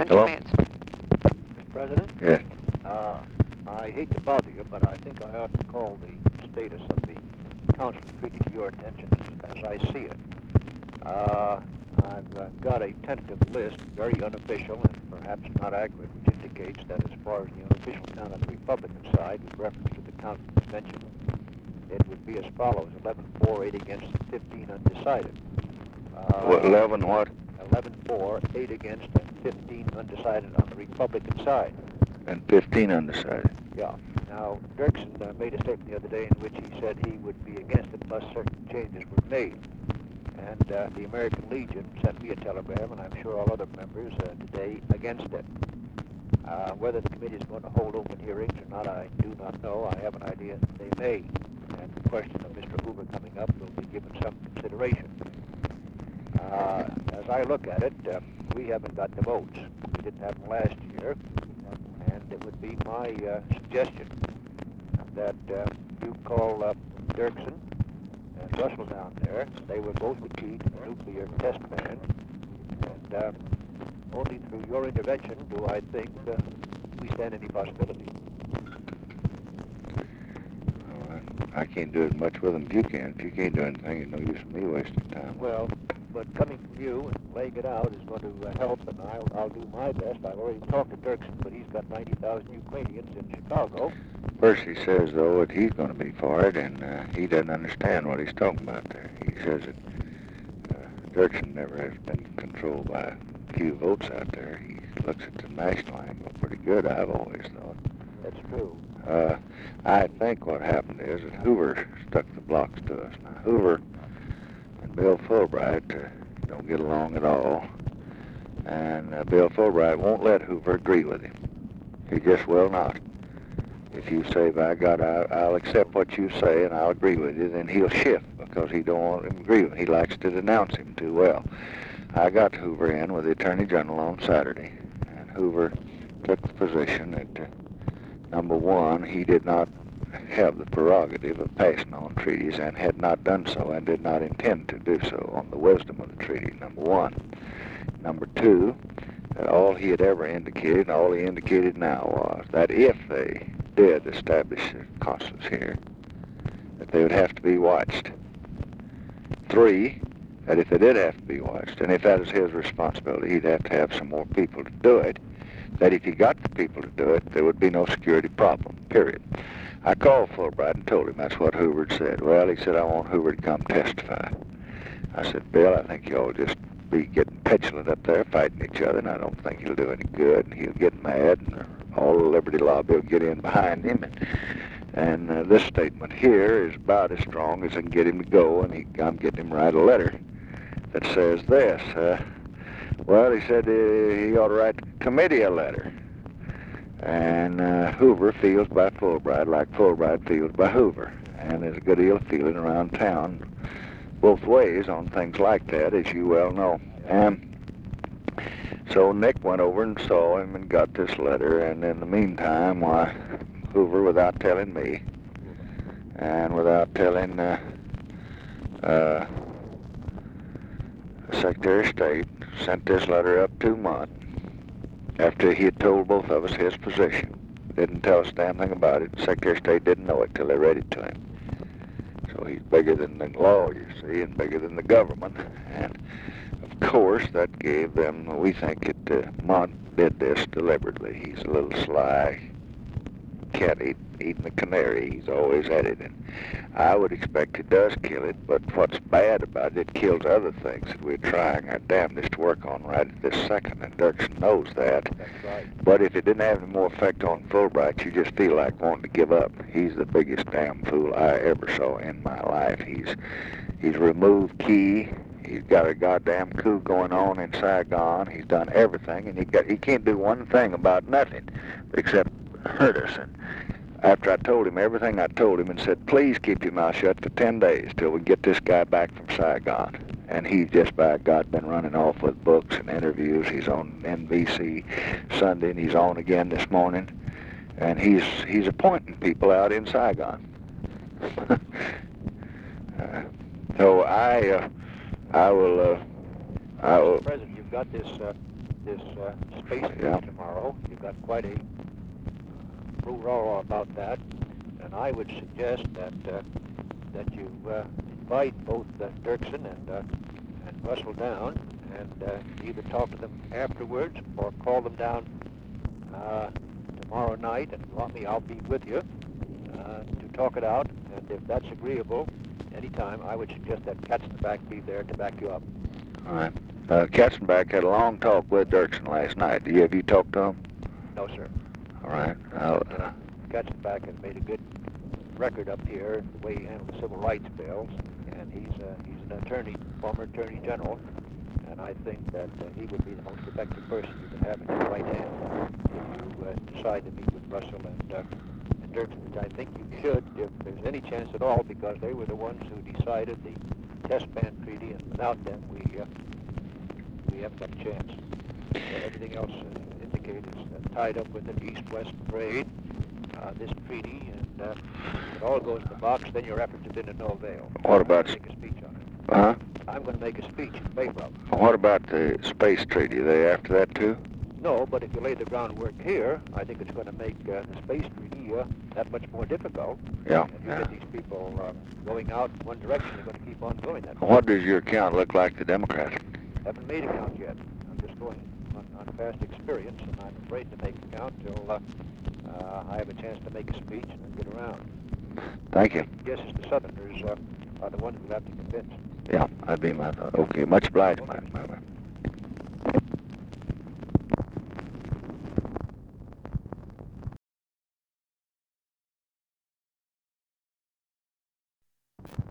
Central Hello? Mance. Mr. President? Yes. I hate to bother you, but I think I ought to call the status of the council treaty to your attention as I see it. I've got a tentative list, very unofficial and perhaps not accurate, which indicates that as far as the unofficial count on the Republican side, with reference to the count mentioned, it would be as follows: 11-4, 8 against, 15 undecided. 11 what? 11-4, 8 against, and 15 undecided on the Republican side. And 15 undecided. Yeah. Now, Dirksen made a statement the other day in which he said he would be against it unless certain changes were made. And the American Legion sent me a telegram, and I'm sure all other members today against it. Whether the committee is going to hold open hearings or not, I do not know. I have an idea that they may. And the question of Mr. Hoover coming up will be given some consideration. As I look at it, we haven't got the votes. We didn't have them last year. And it would be my suggestion that you call Dirksen and Russell down there. They were both the key to the nuclear test ban. And only through your intervention do I think we stand any possibility. I can't do as much with them as you can. If you can't do anything, it's no use in me wasting time. Well, but coming from you and laying it out is going to help, and I'll do my best. I've already talked to Dirksen, but he's got 90,000 Ukrainians in Chicago. First, he says, though, that he's going to be for it, and he doesn't understand what he's talking about there. He says that Dirksen never has been controlled by a few votes out there. He looks at the national angle pretty good, I've always thought. That's true. I think what happened is that Hoover stuck the blocks to us. Now, Hoover and Bill Fulbright don't get along at all, and Bill Fulbright won't let Hoover agree with him. He just will not. If you say, by God, I'll accept what you say and I'll agree with you, then he'll shift because he don't want him to agree with him. He likes to denounce him too well. I got Hoover in with the Attorney General on Saturday, and Hoover took the position that, number one, he did not have the prerogative of passing on treaties and had not done so and did not intend to do so on the wisdom of the treaty, number one. Number two, that all he had ever indicated, and all he indicated now was that if they did establish a consulate here, that they would have to be watched. Three, that if they did have to be watched, and if that is his responsibility, he'd have to have some more people to do it, that if he got the people to do it, there would be no security problem, period. I called Fulbright and told him that's what Hoover had said. Well, he said, I want Hoover to come testify. I said, Bill, I think y'all just be getting petulant up there fighting each other, and I don't think he'll do any good, and he'll get mad, and all the Liberty Lobby will get in behind him, and this statement here is about as strong as I can get him to go, and I'm getting him to write a letter that says this. Well, he said he ought to write the committee a letter. And Hoover feels by Fulbright like Fulbright feels by Hoover. And there's a good deal of feeling around town both ways on things like that, as you well know. And so Nick went over and saw him and got this letter. And in the meantime, why, Hoover, without telling me, and without telling Secretary of State, sent this letter up 2 months after he had told both of us his position. Didn't tell us a damn thing about it. The Secretary of State didn't know it till they read it to him. So he's bigger than the law, you see, and bigger than the government. And of course, that gave them, we think that Mont did this deliberately. He's a little sly cat eating the canary. He's always at it. And I would expect he does kill it, but what's bad about it, it kills other things that we're trying our damnedest to work on right at this second, and Dirksen knows that. That's right. But if it didn't have any more effect on Fulbright, you just feel like wanting to give up. He's the biggest damn fool I ever saw in my life. He's removed Key. He's got a goddamn coup going on in Saigon. He's done everything, and he can't do one thing about nothing except hurt us. And after I told him everything I told him and said, please keep your mouth shut for 10 days till we get this guy back from Saigon. And he's just, by God, been running off with books and interviews. He's on NBC Sunday, and he's on again this morning. And he's appointing people out in Saigon. So I will... President, you've got this this space Yeah. treaty tomorrow. You've got quite a brouhaha about that, and I would suggest that you invite both Dirksen and Russell down, and either talk to them afterwards or call them down tomorrow night and want me, I'll be with you to talk it out. And if that's agreeable, anytime, I would suggest that Katzenbach be there to back you up. All right. Katzenbach had a long talk with Dirksen last night. Have you talked to him? No, sir. All right. Katzenbach has made a good record up here, the way he handled the civil rights bills, and he's an attorney, former attorney general, and I think that he would be the most effective person you could have in your right hand if you decide to meet with Russell and Dirksen, which I think you should, if there's any chance at all, because they were the ones who decided the test ban treaty, and without them, we haven't got a chance. Everything else indicated is tied up with the East-West trade, this treaty, and if it all goes in the box, then your efforts have been of no avail. What about... I'm going to make a speech on it. Huh? I'm going to make a speech in favor of it. What about the space treaty? Are they after that too? No, but if you lay the groundwork here, I think it's going to make the space treaty that much more difficult. Yeah. And you get these people going out in one direction, they're going to keep on doing that. What does your account look like to Democrats? Haven't made a count yet. I'm just going on past experience, and I'm afraid to make a count till I have a chance to make a speech and then get around. Thank you. Yes, it's the Southerners are the ones who have to convince. Yeah, that'd be my thought. Okay, much obliged, my man.